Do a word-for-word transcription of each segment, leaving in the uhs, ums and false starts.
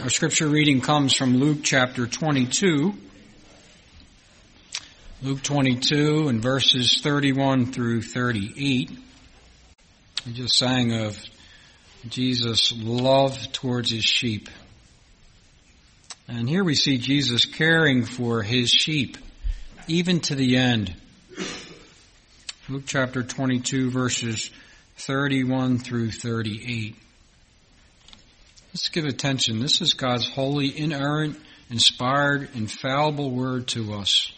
Our scripture reading comes from Luke chapter twenty-two. Luke twenty-two and verses thirty-one through thirty-eight. We just sang of Jesus' love towards his sheep. And here we see Jesus caring for his sheep, even to the end. Luke chapter twenty-two, verses thirty-one through thirty-eight. Let's give attention. This is God's holy, inerrant, inspired, infallible word to us.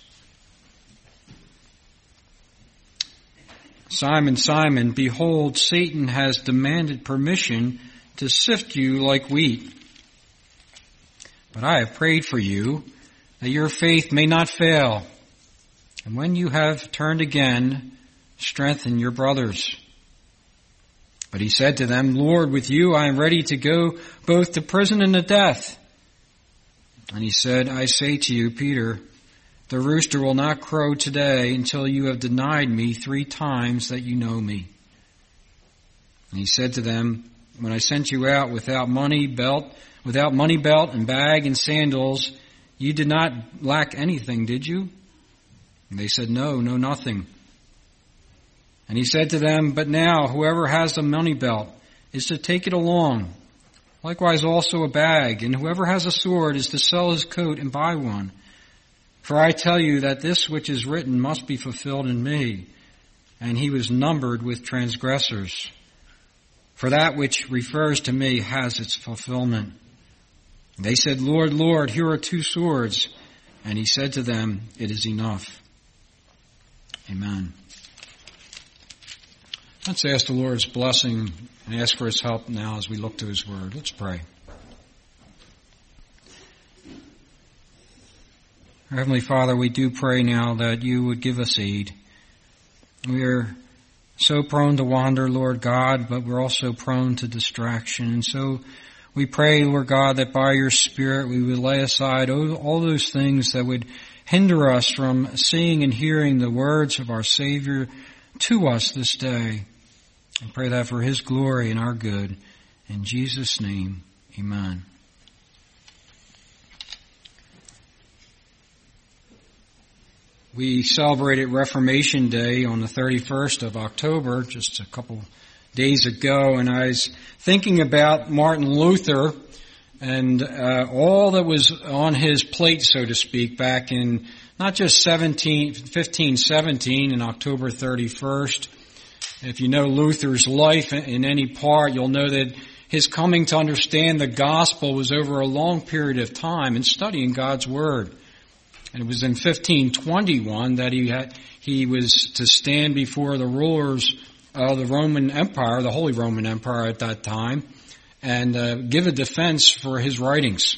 Simon, Simon, behold, Satan has demanded permission to sift you like wheat. But I have prayed for you that your faith may not fail. And when you have turned again, strengthen your brothers. But he said to them, Lord, with you I am ready to go both to prison and to death. And he said, I say to you, Peter, the rooster will not crow today until you have denied me three times that you know me. And he said to them, when I sent you out without money belt, without money belt and bag and sandals, you did not lack anything, did you? And they said, no, no, nothing. And he said to them, but now whoever has a money belt is to take it along. Likewise also a bag, and whoever has a sword is to sell his coat and buy one. For I tell you that this which is written must be fulfilled in me. And he was numbered with transgressors. For that which refers to me has its fulfillment. And they said, Lord, Lord, here are two swords. And he said to them, it is enough. Amen. Let's ask the Lord's blessing and ask for his help now as we look to his word. Let's pray. Our Heavenly Father, we do pray now that you would give us aid. We are so prone to wander, Lord God, but we're also prone to distraction. And so we pray, Lord God, that by your Spirit we would lay aside all those things that would hinder us from seeing and hearing the words of our Savior to us this day. And pray that for his glory and our good. In Jesus' name, amen. We celebrated Reformation Day on the thirty-first of October, just a couple days ago, and I was thinking about Martin Luther and uh, all that was on his plate, so to speak, back in not just fifteen seventeen and October thirty-first. If you know Luther's life in any part, you'll know that his coming to understand the gospel was over a long period of time in studying God's word. And it was in fifteen twenty-one that he had, he was to stand before the rulers of the Roman Empire, the Holy Roman Empire at that time, and uh, give a defense for his writings.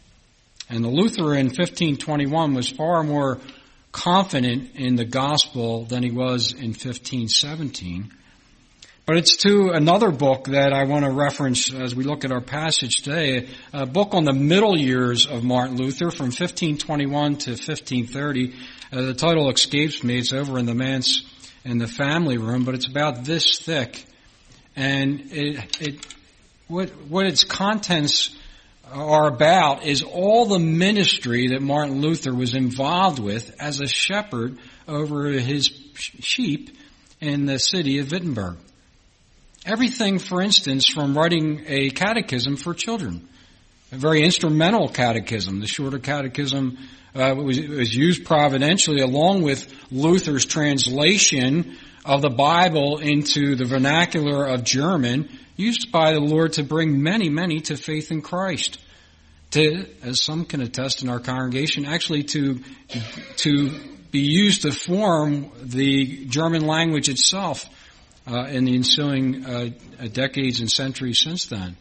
And the Luther in fifteen twenty-one was far more confident in the gospel than he was in fifteen seventeen. But it's to another book that I want to reference as we look at our passage today, a book on the middle years of Martin Luther from fifteen twenty-one to fifteen thirty. Uh, the title escapes me. It's over in the manse in the family room, but it's about this thick. And it, it what, what its contents are about is all the ministry that Martin Luther was involved with as a shepherd over his sheep in the city of Wittenberg. Everything, for instance, from writing a catechism for children, a very instrumental catechism. The shorter catechism uh, was, was used providentially along with Luther's translation of the Bible into the vernacular of German, used by the Lord to bring many, many to faith in Christ. To, as some can attest in our congregation, actually to to be used to form the German language itself uh, in the ensuing uh, decades and centuries since then.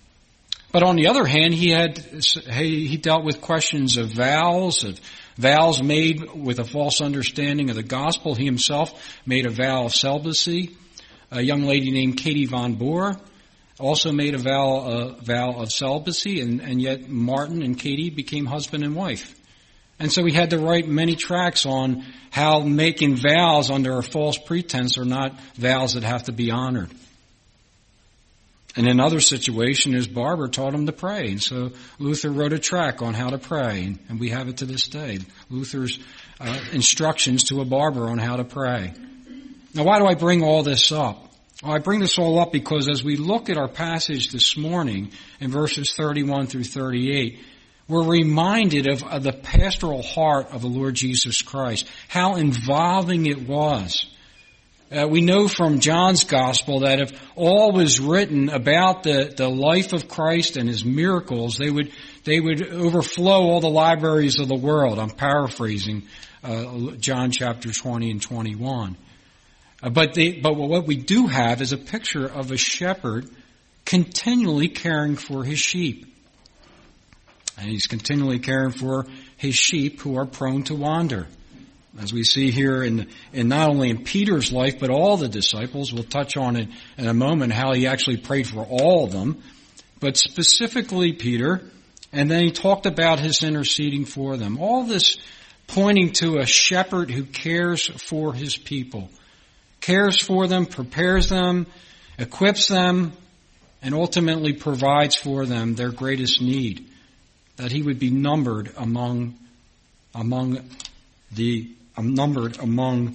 But on the other hand, he had he, he dealt with questions of vows, of vows made with a false understanding of the gospel. He himself made a vow of celibacy. A young lady named Katie von Boer also made a vow, uh, vow of celibacy, and, and yet Martin and Katie became husband and wife. And so he had to write many tracts on how making vows under a false pretense are not vows that have to be honored. In another situation, his barber taught him to pray. And so Luther wrote a tract on how to pray, and we have it to this day. Luther's uh, instructions to a barber on how to pray. Now, why do I bring all this up? Well, I bring this all up because as we look at our passage this morning in verses thirty-one through thirty-eight, we're reminded of, of the pastoral heart of the Lord Jesus Christ, how involving it was. Uh, we know from John's Gospel that if all was written about the, the life of Christ and His miracles, they would they would overflow all the libraries of the world. I'm paraphrasing uh, John chapter twenty and twenty-one. Uh, but they, but what we do have is a picture of a shepherd continually caring for his sheep. And he's continually caring for his sheep who are prone to wander. As we see here in, in not only in Peter's life, but all the disciples. We'll touch on it in a moment, how he actually prayed for all of them, but specifically Peter. And then he talked about his interceding for them. All this pointing to a shepherd who cares for his people, cares for them, prepares them, equips them, and ultimately provides for them their greatest need, that he would be numbered among, among the numbered among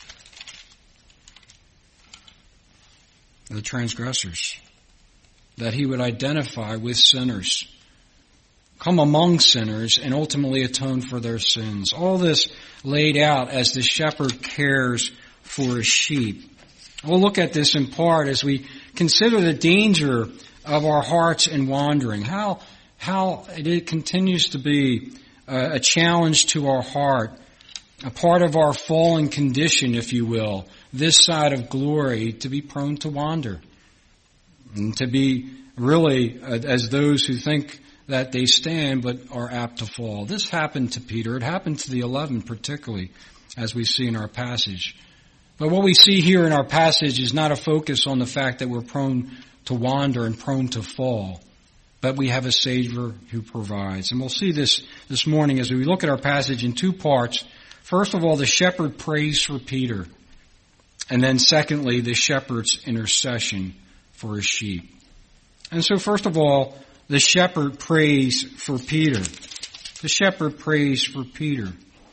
the transgressors, that he would identify with sinners, come among sinners, and ultimately atone for their sins. All this laid out as the shepherd cares for his sheep. We'll look at this in part as we consider the danger of our hearts in wandering, how how it continues to be a challenge to our heart, a part of our fallen condition, if you will, this side of glory, to be prone to wander. And to be really as those who think that they stand but are apt to fall. This happened to Peter. It happened to the eleven particularly, as we see in our passage. But what we see here in our passage is not a focus on the fact that we're prone to wander and prone to fall, but we have a Savior who provides. And we'll see this this morning as we look at our passage in two parts. First of all, the shepherd prays for Peter. And then secondly, the shepherd's intercession for his sheep. And so first of all, the shepherd prays for Peter. The shepherd prays for Peter.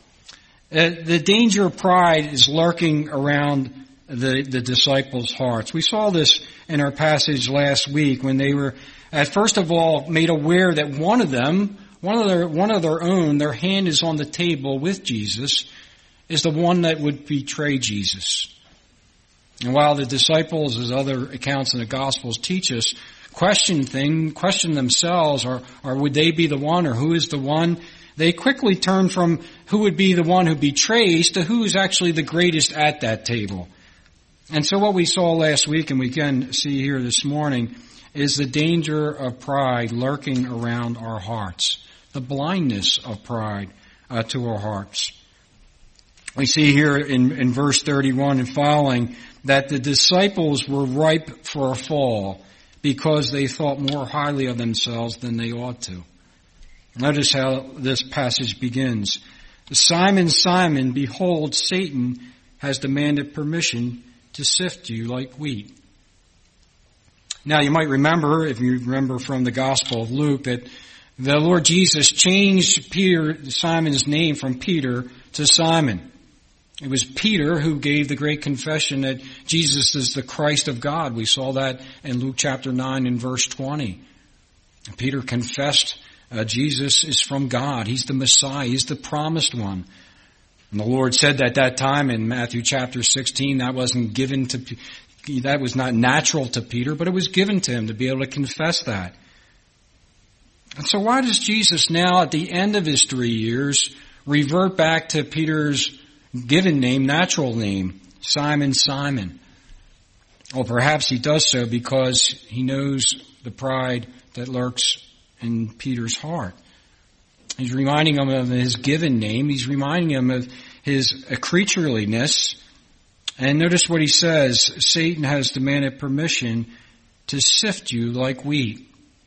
Uh, the danger of pride is lurking around the, the disciples' hearts. We saw this in our passage last week when they were, at first of all, made aware that one of them, one of their, one of their own, their hand is on the table with Jesus, is the one that would betray Jesus. And while the disciples, as other accounts in the Gospels teach us, question thing, question themselves, or, or would they be the one, or who is the one? They quickly turn from who would be the one who betrays to who is actually the greatest at that table. And so what we saw last week, and we can see here this morning, is the danger of pride lurking around our hearts, the blindness of pride uh, to our hearts. We see here in, in verse thirty-one and following that the disciples were ripe for a fall because they thought more highly of themselves than they ought to. Notice how this passage begins. Simon, Simon, behold, Satan has demanded permission to sift you like wheat. Now you might remember, if you remember from the Gospel of Luke, that the Lord Jesus changed Peter, Simon's name from Peter to Simon. It was Peter who gave the great confession that Jesus is the Christ of God. We saw that in Luke chapter nine and verse twenty. Peter confessed Uh, Jesus is from God. He's the Messiah. He's the promised one. And the Lord said at that time in Matthew chapter sixteen, that wasn't given to, that was not natural to Peter, but it was given to him to be able to confess that. And so why does Jesus now, at the end of his three years, revert back to Peter's given name, natural name, Simon, Simon? Well, perhaps he does so because he knows the pride that lurks in Peter's heart. He's reminding him of his given name. He's reminding him of his creatureliness. And notice what he says. Satan has demanded permission to sift you like wheat.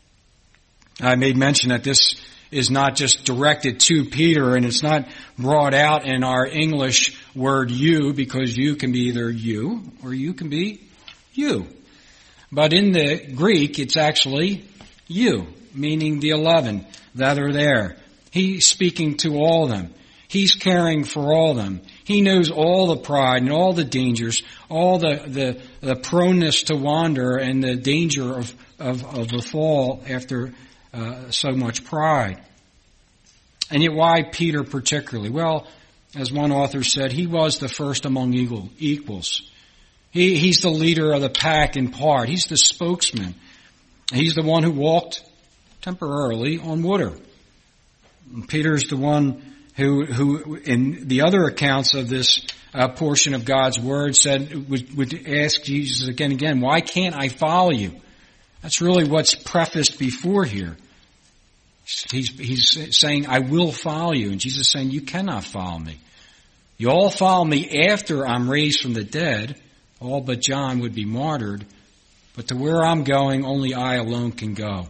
I made mention that this is not just directed to Peter, and it's not brought out in our English word you, because you can be either you or you can be you. But in the Greek, it's actually you, meaning the eleven that are there. He's speaking to all of them. He's caring for all of them. He knows all the pride and all the dangers, all the, the, the proneness to wander and the danger of, of, of the fall after uh, so much pride. And yet why Peter particularly? Well, as one author said, he was the first among equal, equals. He, he's the leader of the pack in part. He's the spokesman. He's the one who walked temporarily on water. And Peter's the one who, who in the other accounts of this uh, portion of God's Word said, would, would ask Jesus again and again, why can't I follow you? That's really what's prefaced before here. He's, he's saying, I will follow you. And Jesus is saying, you cannot follow me. You all follow me after I'm raised from the dead. All but John would be martyred. But to where I'm going, only I alone can go.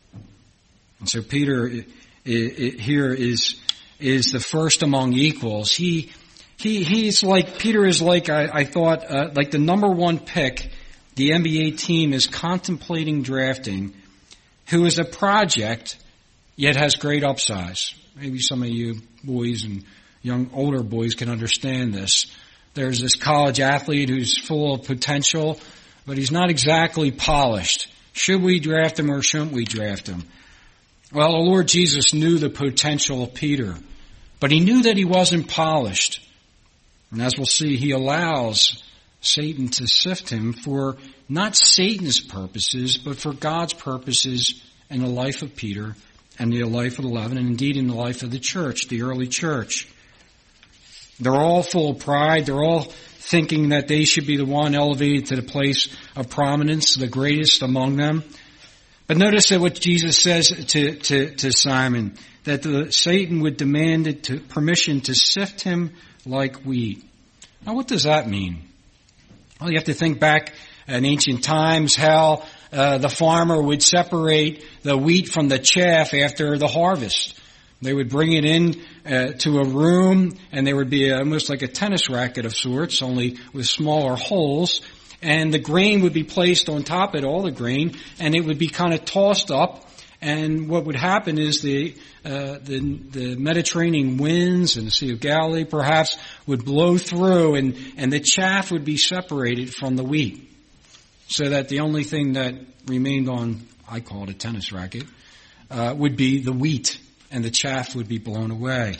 And so Peter it, it, here is is the first among equals. He he he's like Peter is like I, I thought uh, like the number one pick the N B A team is contemplating drafting, who is a project yet has great upsize. Maybe some of you boys and young older boys can understand this. There's this college athlete who's full of potential, but he's not exactly polished. Should we draft him or shouldn't we draft him? Well, the Lord Jesus knew the potential of Peter, but he knew that he wasn't polished. And as we'll see, he allows Satan to sift him for not Satan's purposes, but for God's purposes in the life of Peter and the life of the eleven, and indeed in the life of the church, the early church. They're all full of pride. They're all thinking that they should be the one elevated to the place of prominence, the greatest among them. But notice that what Jesus says to, to, to Simon, that the, Satan would demand it to, permission to sift him like wheat. Now what does that mean? Well, you have to think back in ancient times how uh, the farmer would separate the wheat from the chaff after the harvest. They would bring it in uh, to a room, and there would be almost like a tennis racket of sorts, only with smaller holes. And the grain would be placed on top of it, all the grain, and it would be kind of tossed up. And what would happen is the uh, the, the Mediterranean winds and the Sea of Galilee perhaps would blow through, and, and the chaff would be separated from the wheat, so that the only thing that remained on, I call it a tennis racket, uh, would be the wheat. And the chaff would be blown away.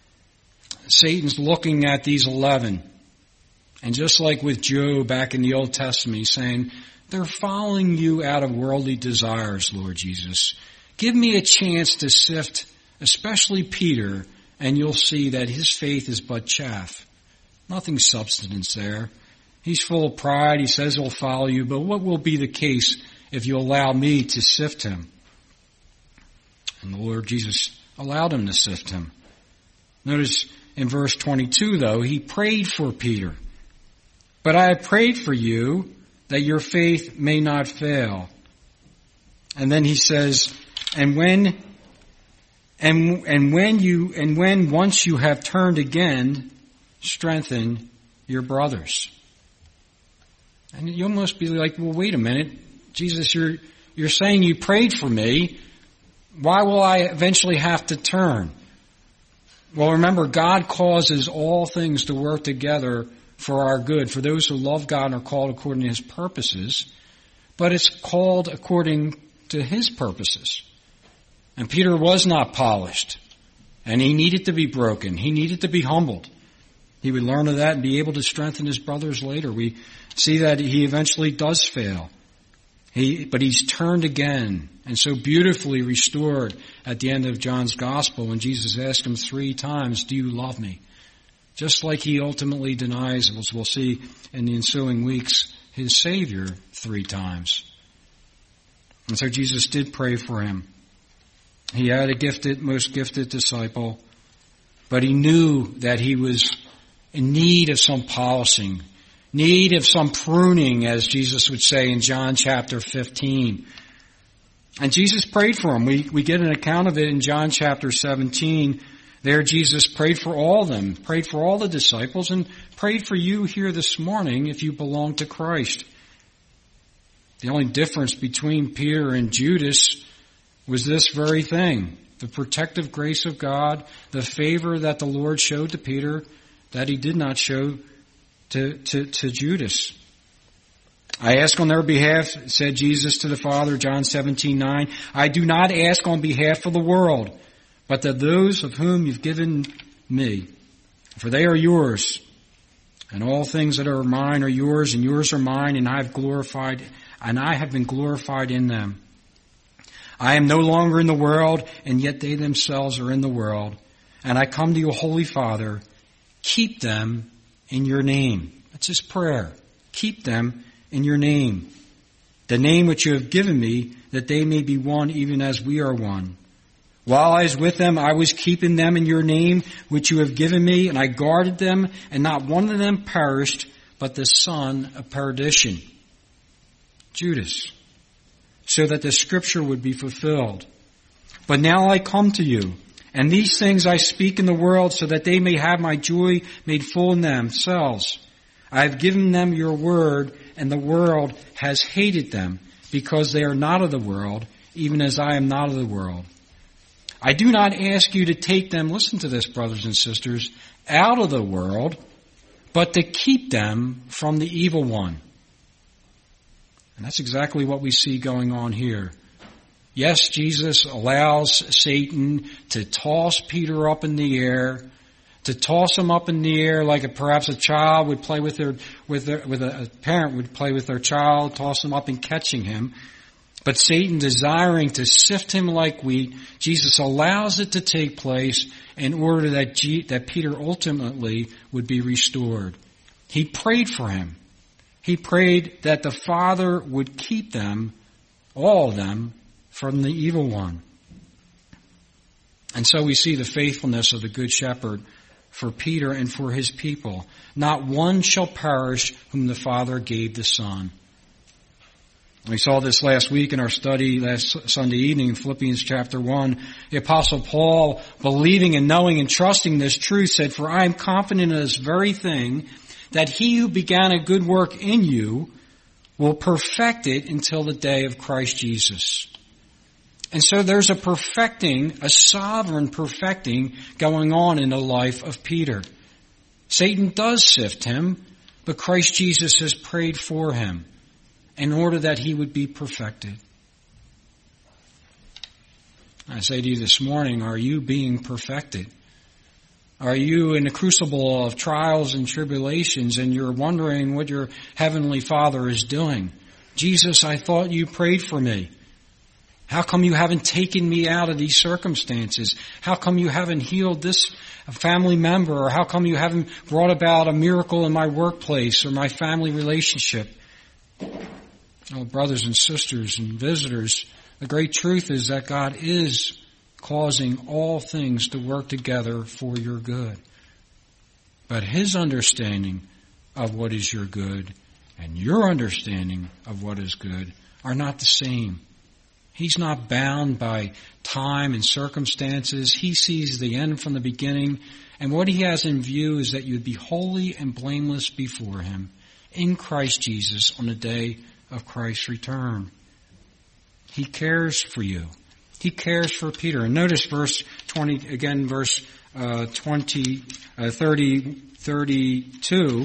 Satan's looking at these eleven. And just like with Job back in the Old Testament, he's saying, they're following you out of worldly desires, Lord Jesus. Give me a chance to sift, especially Peter, and you'll see that his faith is but chaff. Nothing substance there. He's full of pride. He says he'll follow you, but what will be the case if you allow me to sift him? And the Lord Jesus allowed him to sift him. Notice in verse twenty-two, though, he prayed for Peter. But I have prayed for you that your faith may not fail. And then he says, and when, and, and when you, and when once you have turned again, strengthen your brothers. And you almost be like, well, wait a minute. Jesus, you're, you're saying you prayed for me. Why will I eventually have to turn? Well, remember, God causes all things to work together for our good, for those who love God and are called according to His purposes. But it's called according to His purposes. And Peter was not polished, and he needed to be broken. He needed to be humbled. He would learn of that and be able to strengthen his brothers later. We see that he eventually does fail. He, but he's turned again and so beautifully restored at the end of John's Gospel when Jesus asked him three times, do you love me? Just like he ultimately denies, as we'll see in the ensuing weeks, his Savior three times. And so Jesus did pray for him. He had a gifted, most gifted disciple, but he knew that he was in need of some polishing, need of some pruning, as Jesus would say in John chapter fifteen. And Jesus prayed for him. We, we get an account of it in John chapter seventeen. There Jesus prayed for all of them, prayed for all the disciples, and prayed for you here this morning if you belong to Christ. The only difference between Peter and Judas was this very thing. The protective grace of God, the favor that the Lord showed to Peter that he did not show to, to, to Judas. I ask on their behalf, said Jesus to the Father, John seventeen nine. I do not ask on behalf of the world, but of those of whom you've given me. For they are yours, and all things that are mine are yours, and yours are mine, and I have glorified, and I have been glorified in them. I am no longer in the world, and yet they themselves are in the world. And I come to you, Holy Father, keep them in your name. That's his prayer. Keep them in your name. The name which you have given me, that they may be one even as we are one. While I was with them, I was keeping them in your name, which you have given me, and I guarded them, and not one of them perished, but the son of perdition, Judas, so that the scripture would be fulfilled. But now I come to you, and these things I speak in the world, so that they may have my joy made full in themselves. I have given them your word, and the world has hated them, because they are not of the world, even as I am not of the world. I do not ask you to take them, listen to this, brothers and sisters, out of the world, but to keep them from the evil one. And that's exactly what we see going on here. Yes, Jesus allows Satan to toss Peter up in the air, to toss him up in the air like a, perhaps a child would play with their, with their, with a, a parent would play with their child, toss him up and catching him. But Satan, desiring to sift him like wheat, Jesus allows it to take place in order that G, that Peter ultimately would be restored. He prayed for him. He prayed that the Father would keep them, all of them, from the evil one. And so we see the faithfulness of the Good Shepherd for Peter and for his people. Not one shall perish whom the Father gave the Son. We saw this last week in our study last Sunday evening in Philippians chapter one. The Apostle Paul, believing and knowing and trusting this truth, said, For I am confident of this very thing, that he who began a good work in you will perfect it until the day of Christ Jesus. And so there's a perfecting, a sovereign perfecting going on in the life of Peter. Satan does sift him, but Christ Jesus has prayed for him in order that he would be perfected. I say to you this morning, are you being perfected? Are you in the crucible of trials and tribulations and you're wondering what your heavenly Father is doing? Jesus, I thought you prayed for me. How come you haven't taken me out of these circumstances? How come you haven't healed this family member? Or how come you haven't brought about a miracle in my workplace or my family relationship? Oh, brothers and sisters and visitors, the great truth is that God is causing all things to work together for your good. But his understanding of what is your good and your understanding of what is good are not the same. He's not bound by time and circumstances. He sees the end from the beginning. And what he has in view is that you would be holy and blameless before him in Christ Jesus on the day of Christ's return. He cares for you. He cares for Peter. And notice verse twenty, again, verse uh, twenty, uh, thirty, thirty-two.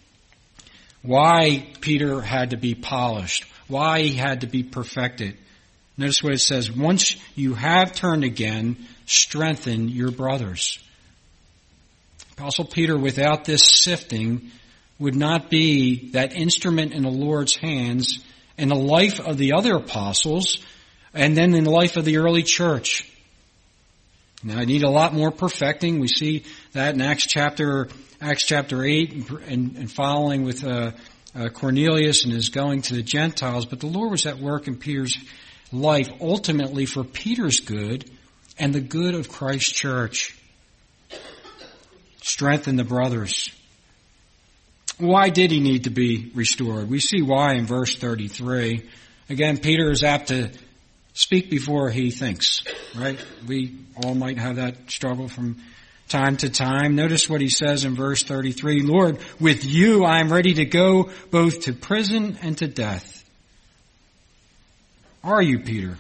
Why Peter had to be polished. Why he had to be perfected. Notice what it says. Once you have turned again, strengthen your brothers. Apostle Peter, without this sifting, would not be that instrument in the Lord's hands in the life of the other apostles and then in the life of the early church. Now, I need a lot more perfecting. We see that in Acts chapter Acts chapter eight and, and following with uh, uh, Cornelius and his going to the Gentiles. But the Lord was at work in Peter's life ultimately for Peter's good and the good of Christ's church. Strengthen the brothers. Why did he need to be restored? We see why in verse thirty-three. Again, Peter is apt to speak before he thinks, right? We all might have that struggle from time to time. Notice what he says in verse thirty-three. Lord, with you I am ready to go both to prison and to death. are you, Peter?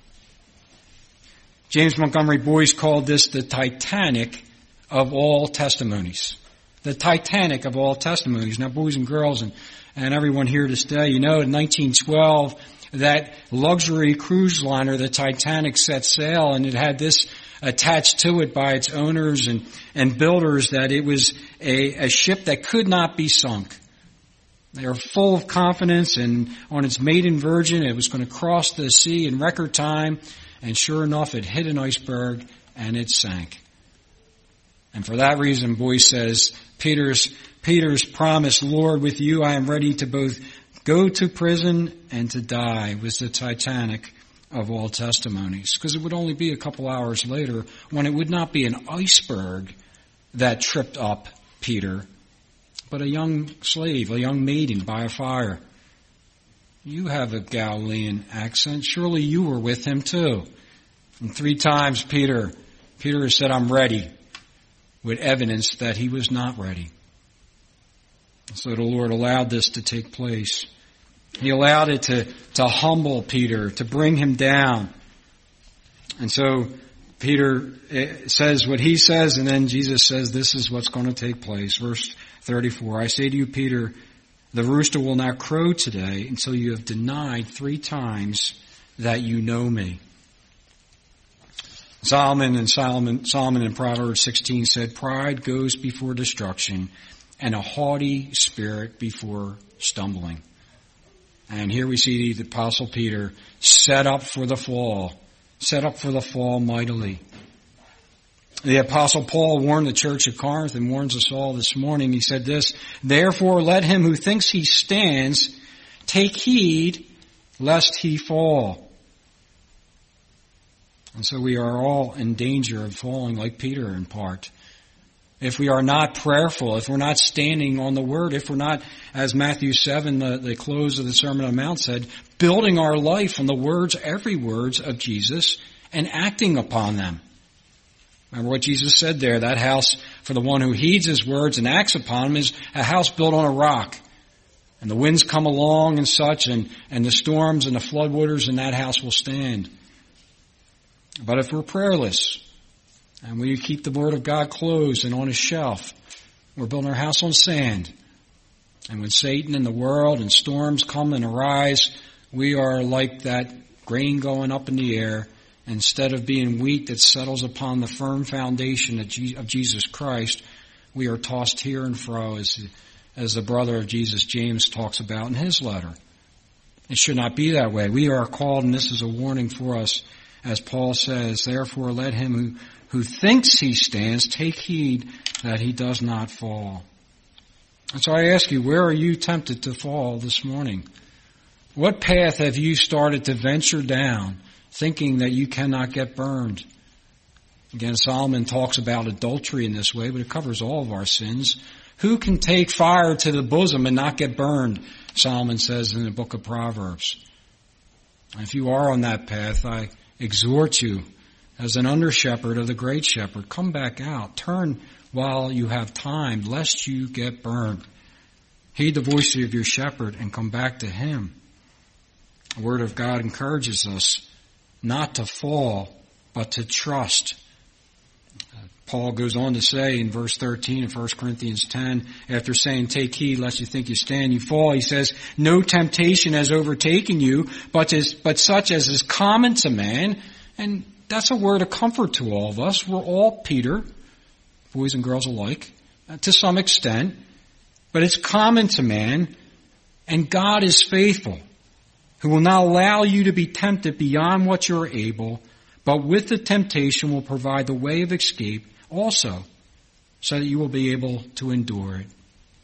James Montgomery Boyce called this the Titanic of all testimonies. The Titanic of all testimonies. Now, boys and girls and, and everyone here today, you know, in nineteen twelve, that luxury cruise liner, the Titanic, set sail, and it had this attached to it by its owners and, and builders, that it was a, a ship that could not be sunk. They were full of confidence, and on its maiden voyage, it was going to cross the sea in record time, and sure enough, it hit an iceberg and it sank. And for that reason, Boyce says, Peter's, Peter's promise, Lord, with you I am ready to both go to prison and to die, was the Titanic of all testimonies. Because it would only be a couple hours later when it would not be an iceberg that tripped up Peter, but a young slave, a young maiden by a fire. You have a Galilean accent. Surely you were with him too. And three times Peter, Peter said, I'm ready, with evidence that he was not ready. So the Lord allowed this to take place. He allowed it to, to humble Peter, to bring him down. And so Peter says what he says, and then Jesus says this is what's going to take place. Verse thirty-four, I say to you, Peter, the rooster will not crow today until you have denied three times that you know me. Solomon and Solomon, Solomon in Proverbs sixteen said, pride goes before destruction and a haughty spirit before stumbling. And here we see the Apostle Peter set up for the fall, set up for the fall mightily. The Apostle Paul warned the church at Corinth and warns us all this morning. He said this, therefore let him who thinks he stands take heed lest he fall. And so we are all in danger of falling like Peter in part. If we are not prayerful, if we're not standing on the Word, if we're not, as Matthew seven, the, the close of the Sermon on the Mount said, building our life on the words, every words of Jesus, and acting upon them. Remember what Jesus said there, that house for the one who heeds His words and acts upon them is a house built on a rock. And the winds come along and such, and, and the storms and the floodwaters, and that house will stand. But if we're prayerless, and we keep the Word of God closed and on a shelf, we're building our house on sand. And when Satan and the world and storms come and arise, we are like that grain going up in the air. Instead of being wheat that settles upon the firm foundation of Jesus Christ, we are tossed here and fro, as, as the brother of Jesus, James, talks about in his letter. It should not be that way. We are called, and this is a warning for us, as Paul says, therefore let him who who thinks he stands, take heed that he does not fall. And so I ask you, where are you tempted to fall this morning? What path have you started to venture down, thinking that you cannot get burned? Again, Solomon talks about adultery in this way, but it covers all of our sins. Who can take fire to the bosom and not get burned? Solomon says in the book of Proverbs. If you are on that path, I exhort you, as an under-shepherd of the great shepherd, come back out. Turn while you have time, lest you get burned. Heed the voice of your shepherd and come back to him. The Word of God encourages us not to fall, but to trust. Paul goes on to say in verse thirteen of First Corinthians ten, after saying, take heed lest you think you stand, you fall, he says, no temptation has overtaken you, but, is, but such as is common to man. And that's a word of comfort to all of us. We're all Peter, boys and girls alike, uh, to some extent. But it's common to man, and God is faithful, who will not allow you to be tempted beyond what you're able, but with the temptation will provide the way of escape also, so that you will be able to endure it.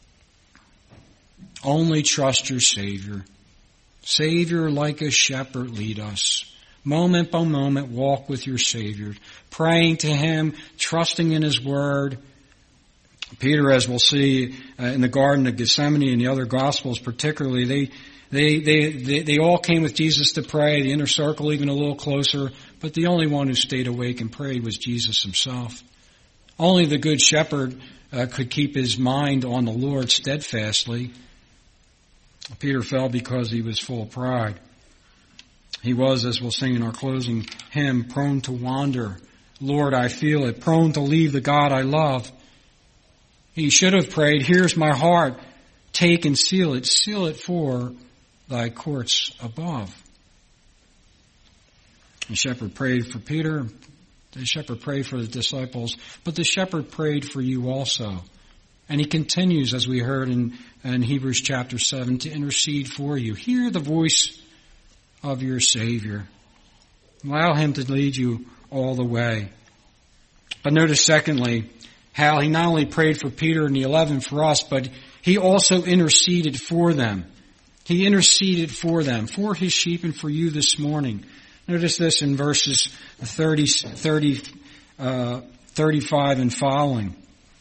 Only trust your Savior. Savior, like a shepherd, lead us. Moment by moment, walk with your Savior, praying to Him, trusting in His Word. Peter, as we'll see uh, in the Garden of Gethsemane and the other Gospels particularly, they, they, they, they, they all came with Jesus to pray, the inner circle even a little closer, but the only one who stayed awake and prayed was Jesus Himself. Only the Good Shepherd uh, could keep his mind on the Lord steadfastly. Peter fell because he was full of pride. He was, as we'll sing in our closing hymn, prone to wander. Lord, I feel it. Prone to leave the God I love. He should have prayed, here's my heart. Take and seal it. Seal it for thy courts above. The shepherd prayed for Peter. The shepherd prayed for the disciples. But the shepherd prayed for you also. And he continues, as we heard in, in Hebrews chapter seven, to intercede for you. Hear the voice of your Savior. Allow him to lead you all the way. But notice, secondly, how he not only prayed for Peter and the eleven for us, but he also interceded for them. He interceded for them, for his sheep and for you this morning. Notice this in verses thirty, thirty, uh, thirty-five and following.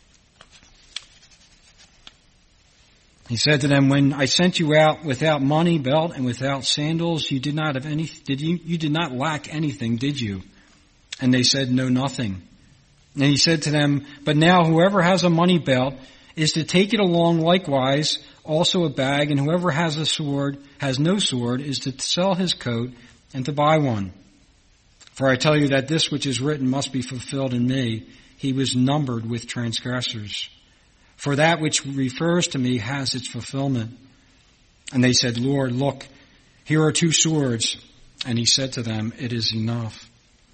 He said to them, when I sent you out without money, belt, and without sandals, you did not have any, did you, you did not lack anything, did you? And they said, no, nothing. And he said to them, but now whoever has a money belt is to take it along likewise, also a bag, and whoever has a sword, has no sword, is to sell his coat and to buy one. For I tell you that this which is written must be fulfilled in me. He was numbered with transgressors. For that which refers to me has its fulfillment. And they said, Lord, look, here are two swords. And he said to them, it is enough.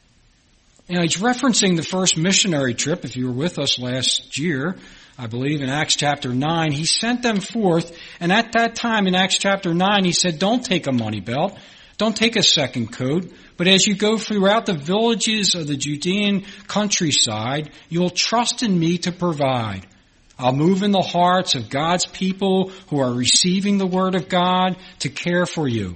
You know, he's referencing the first missionary trip. If you were with us last year, I believe in Acts chapter nine, he sent them forth. And at that time in Acts chapter nine, he said, don't take a money belt. Don't take a second coat. But as you go throughout the villages of the Judean countryside, you'll trust in me to provide. I'll move in the hearts of God's people who are receiving the word of God to care for you.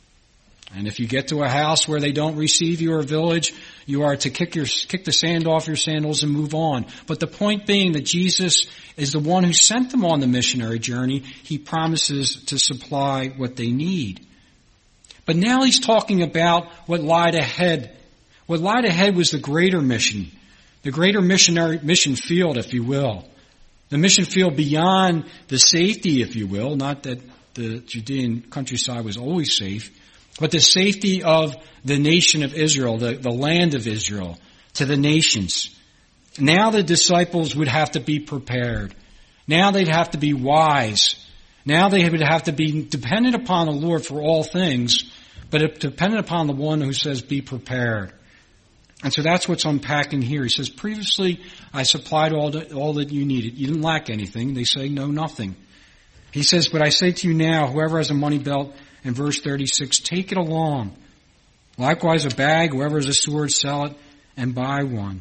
And if you get to a house where they don't receive you or a village, you are to kick your, kick the sand off your sandals and move on. But the point being that Jesus is the one who sent them on the missionary journey. He promises to supply what they need. But now he's talking about what lied ahead. What lied ahead was the greater mission, the greater missionary mission field, if you will. The mission field beyond the safety, if you will, not that the Judean countryside was always safe, but the safety of the nation of Israel, the, the land of Israel, to the nations. Now the disciples would have to be prepared. Now they'd have to be wise. Now they would have to be dependent upon the Lord for all things, but dependent upon the one who says, be prepared. And so that's what's unpacking here. He says, previously I supplied all that, all that you needed. You didn't lack anything. They say, no, nothing. He says, but I say to you now, whoever has a money belt, in verse thirty-six, take it along. Likewise a bag, whoever has a sword, sell it and buy one.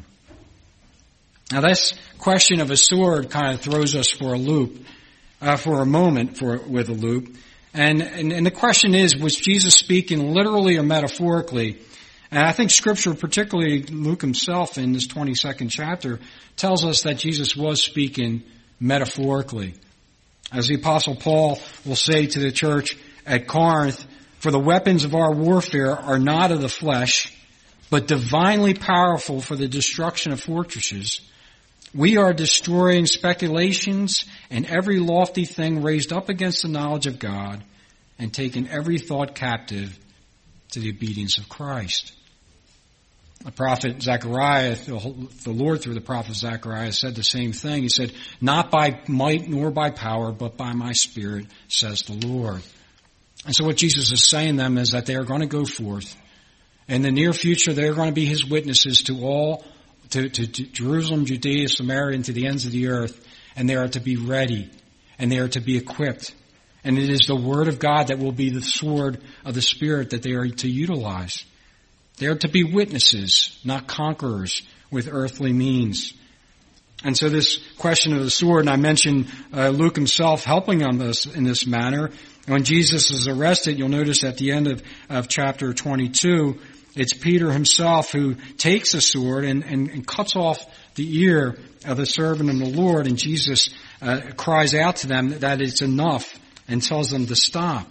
Now this question of a sword kind of throws us for a loop, uh, for a moment for with a loop. And, and, and the question is, was Jesus speaking literally or metaphorically? And I think Scripture, particularly Luke himself in this twenty-second chapter, tells us that Jesus was speaking metaphorically. As the Apostle Paul will say to the church at Corinth, for the weapons of our warfare are not of the flesh, but divinely powerful for the destruction of fortresses. We are destroying speculations and every lofty thing raised up against the knowledge of God, and taking every thought captive to the obedience of Christ. The prophet Zechariah, the Lord through the prophet Zechariah said the same thing. He said, not by might nor by power, but by my Spirit, says the Lord. And so what Jesus is saying to them is that they are going to go forth. In the near future, they are going to be his witnesses to all, to, to, to Jerusalem, Judea, Samaria, and to the ends of the earth. And they are to be ready. And they are to be equipped. And it is the Word of God that will be the sword of the Spirit that they are to utilize. They are to be witnesses, not conquerors with earthly means. And so this question of the sword, and I mentioned uh, Luke himself helping on this in this manner. When Jesus is arrested, you'll notice at the end of, of chapter twenty-two, it's Peter himself who takes a sword and, and, and cuts off the ear of the servant of the Lord. And Jesus uh, cries out to them that it's enough and tells them to stop.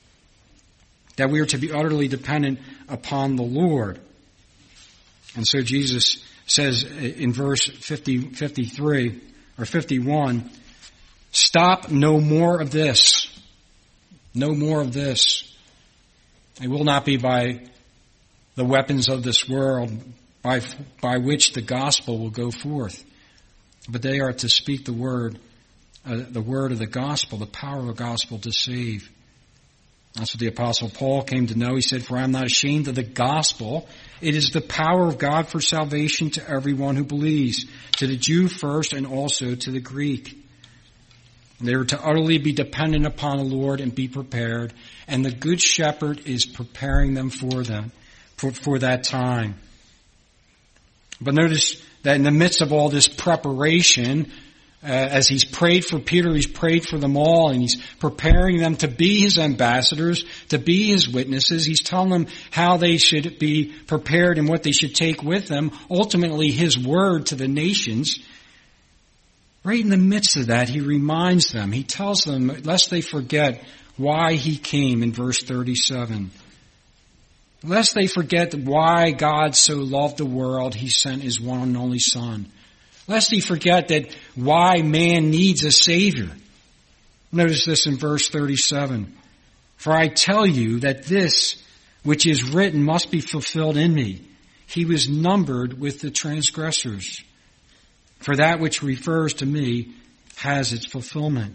That we are to be utterly dependent upon the Lord. And so Jesus says in verse fifty, fifty-three or fifty-one, stop no more of this. No more of this. It will not be by the weapons of this world by, by which the gospel will go forth, but they are to speak the word, uh, the word of the gospel, the power of the gospel to save. That's what the Apostle Paul came to know. He said, "For I am not ashamed of the gospel. It is the power of God for salvation to everyone who believes, to the Jew first and also to the Greek." They were to utterly be dependent upon the Lord and be prepared, and the Good Shepherd is preparing them for them, for, for that time. But notice that in the midst of all this preparation, uh, as he's prayed for Peter, he's prayed for them all, and he's preparing them to be his ambassadors, to be his witnesses. He's telling them how they should be prepared and what they should take with them, ultimately his word to the nations. Right in the midst of that, he reminds them, he tells them, lest they forget why he came in verse thirty-seven. Lest they forget why God so loved the world, he sent his one and only Son. Lest they forget that why man needs a Savior. Notice this in verse thirty-seven. "For I tell you that this which is written must be fulfilled in me. He was numbered with the transgressors. For that which refers to me has its fulfillment."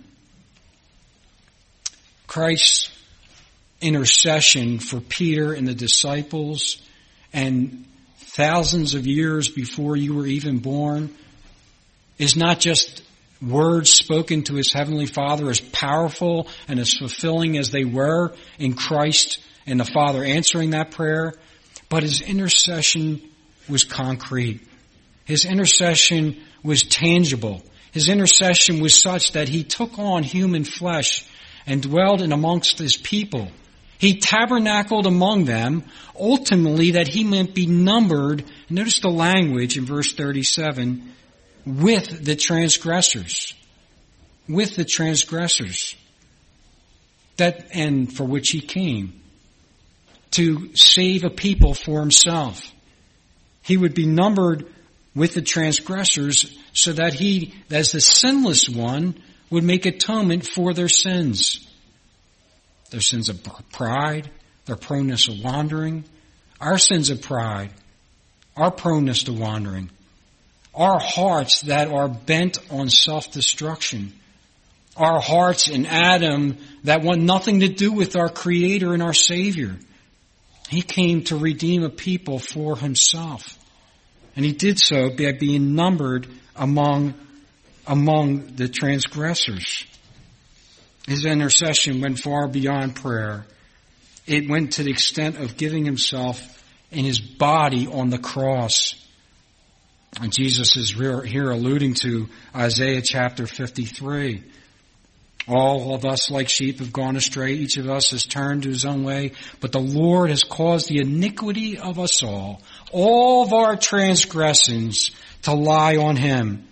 Christ's intercession for Peter and the disciples, and thousands of years before you were even born, is not just words spoken to his heavenly Father, as powerful and as fulfilling as they were in Christ and the Father answering that prayer, but his intercession was concrete. His intercession was tangible. His intercession was such that he took on human flesh and dwelled in amongst his people. He tabernacled among them, ultimately that he might be numbered, notice the language in verse thirty-seven, with the transgressors. With the transgressors. That end for which he came. To save a people for himself. He would be numbered with the transgressors so that he, as the sinless one, would make atonement for their sins. Their sins of pride, their proneness of wandering, our sins of pride, our proneness to wandering, our hearts that are bent on self-destruction, our hearts in Adam that want nothing to do with our Creator and our Savior. He came to redeem a people for himself. And he did so by being numbered among, among the transgressors. His intercession went far beyond prayer. It went to the extent of giving himself in his body on the cross. And Jesus is here alluding to Isaiah chapter fifty-three. "All of us like sheep have gone astray. Each of us has turned to his own way. But the Lord has caused the iniquity of us all, all of our transgressions, to lie on him."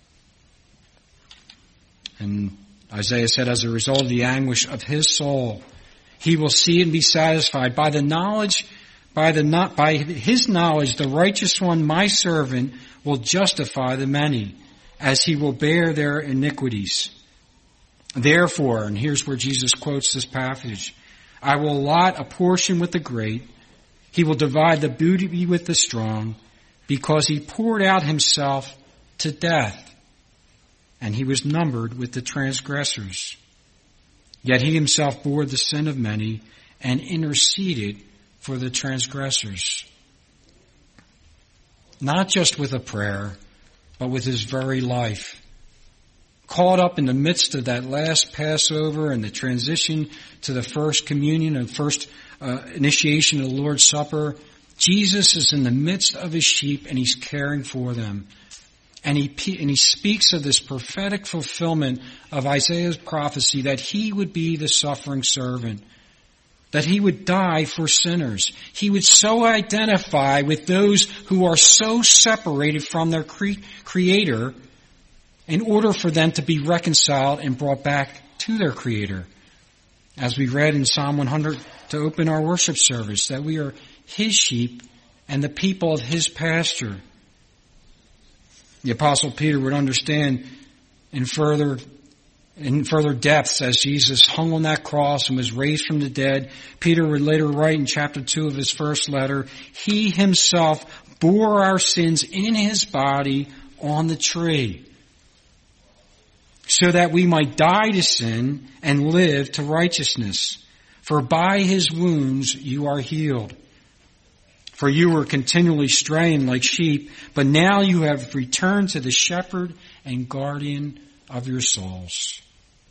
And Isaiah said, as a result of the anguish of his soul, he will see and be satisfied. By the knowledge, by the not, by his knowledge, the righteous one, my servant, will justify the many, as he will bear their iniquities. Therefore, and here's where Jesus quotes this passage, "I will allot a portion with the great. He will divide the booty with the strong, because he poured out himself to death, and he was numbered with the transgressors. Yet he himself bore the sin of many and interceded for the transgressors." Not just with a prayer, but with his very life. Caught up in the midst of that last Passover and the transition to the first communion and first uh, initiation of the Lord's Supper, Jesus is in the midst of his sheep and he's caring for them. And he, and he speaks of this prophetic fulfillment of Isaiah's prophecy that he would be the suffering servant, that he would die for sinners. He would so identify with those who are so separated from their cre- Creator in order for them to be reconciled and brought back to their Creator. As we read in Psalm one hundred to open our worship service, that we are his sheep and the people of his pasture. The Apostle Peter would understand in further in further depths as Jesus hung on that cross and was raised from the dead. Peter would later write in chapter two of his first letter, he himself bore our sins in his body on the tree, so that we might die to sin and live to righteousness. For by his wounds you are healed. For you were continually straying like sheep, but now you have returned to the shepherd and guardian of your souls.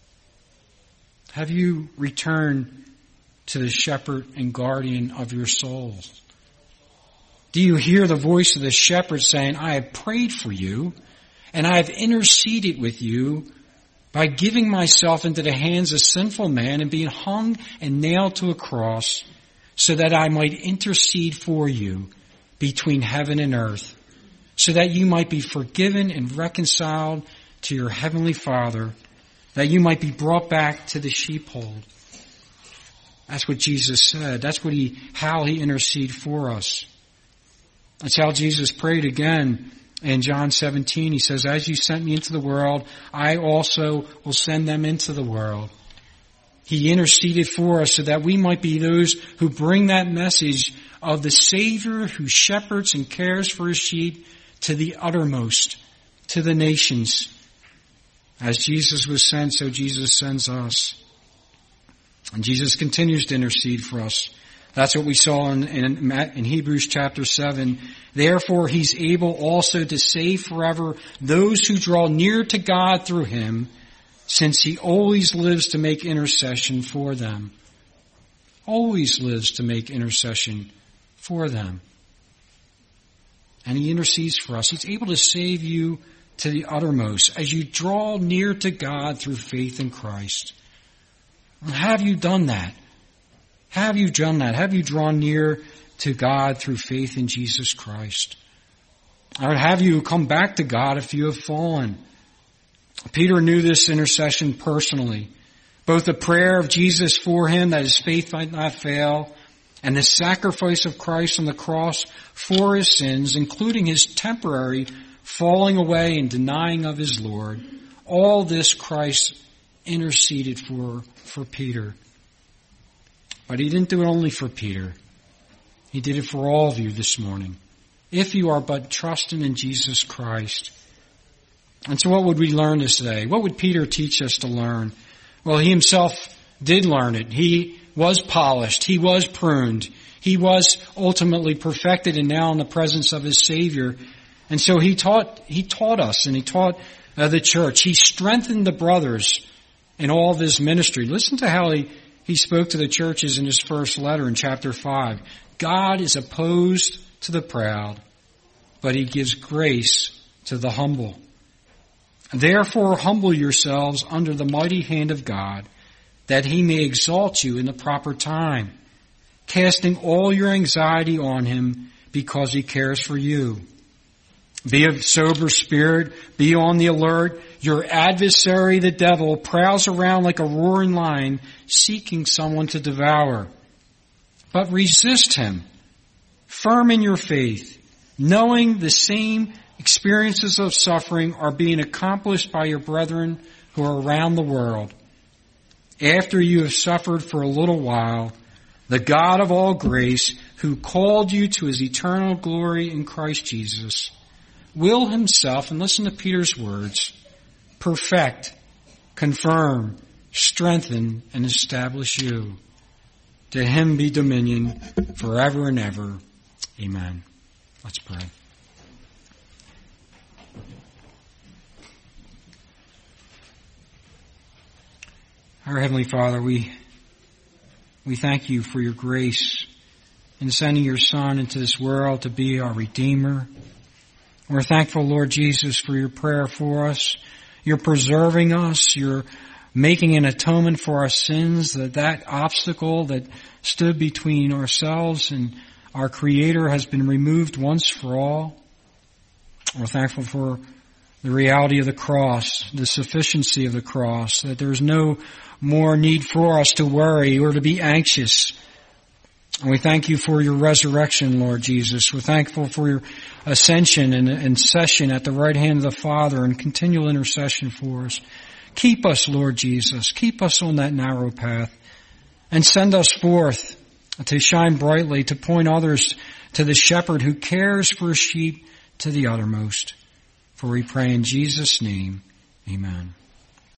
Have you returned to the shepherd and guardian of your souls? Do you hear the voice of the shepherd saying, I have prayed for you, and I have interceded with you by giving myself into the hands of sinful man and being hung and nailed to a cross, so that I might intercede for you between heaven and earth, so that you might be forgiven and reconciled to your heavenly Father, that you might be brought back to the sheepfold. That's what Jesus said. That's what he, how he interceded for us. That's how Jesus prayed again in John seventeen. He says, as you sent me into the world, I also will send them into the world. He interceded for us so that we might be those who bring that message of the Savior who shepherds and cares for his sheep to the uttermost, to the nations. As Jesus was sent, so Jesus sends us. And Jesus continues to intercede for us. That's what we saw in, in, in Hebrews chapter seven. Therefore, he's able also to save forever those who draw near to God through him, since he always lives to make intercession for them. Always lives to make intercession for them. And he intercedes for us. He's able to save you to the uttermost as you draw near to God through faith in Christ. Have you done that? Have you done that? Have you drawn near to God through faith in Jesus Christ? Or have you come back to God if you have fallen? Peter knew this intercession personally. Both the prayer of Jesus for him that his faith might not fail, and the sacrifice of Christ on the cross for his sins, including his temporary falling away and denying of his Lord. All this Christ interceded for, for Peter. But he didn't do it only for Peter. He did it for all of you this morning, if you are but trusting in Jesus Christ. And so what would we learn this day? What would Peter teach us to learn? Well, he himself did learn it. He was polished. He was pruned. He was ultimately perfected and now in the presence of his Savior. And so he taught, he taught us and he taught uh, the church. He strengthened the brothers in all of his ministry. Listen to how he, he spoke to the churches in his first letter in chapter five. God is opposed to the proud, but he gives grace to the humble. Therefore, humble yourselves under the mighty hand of God, that he may exalt you in the proper time, casting all your anxiety on him because he cares for you. Be of sober spirit, be on the alert. Your adversary, the devil, prowls around like a roaring lion, seeking someone to devour. But resist him, firm in your faith, knowing the same experiences of suffering are being accomplished by your brethren who are around the world. After you have suffered for a little while, the God of all grace, who called you to his eternal glory in Christ Jesus, will himself, and listen to Peter's words, perfect, confirm, strengthen, and establish you. To him be dominion forever and ever. Amen. Let's pray. Our Heavenly Father, we we thank you for your grace in sending your Son into this world to be our Redeemer. We're thankful, Lord Jesus, for your prayer for us. You're preserving us. You're making an atonement for our sins, that that obstacle that stood between ourselves and our Creator has been removed once for all. We're thankful for the reality of the cross, the sufficiency of the cross, that there's no more need for us to worry or to be anxious. And we thank you for your resurrection, Lord Jesus. We're thankful for your ascension and, and session at the right hand of the Father and continual intercession for us. Keep us, Lord Jesus. Keep us on that narrow path and send us forth to shine brightly, to point others to the shepherd who cares for his sheep to the uttermost. For we pray in Jesus' name, amen.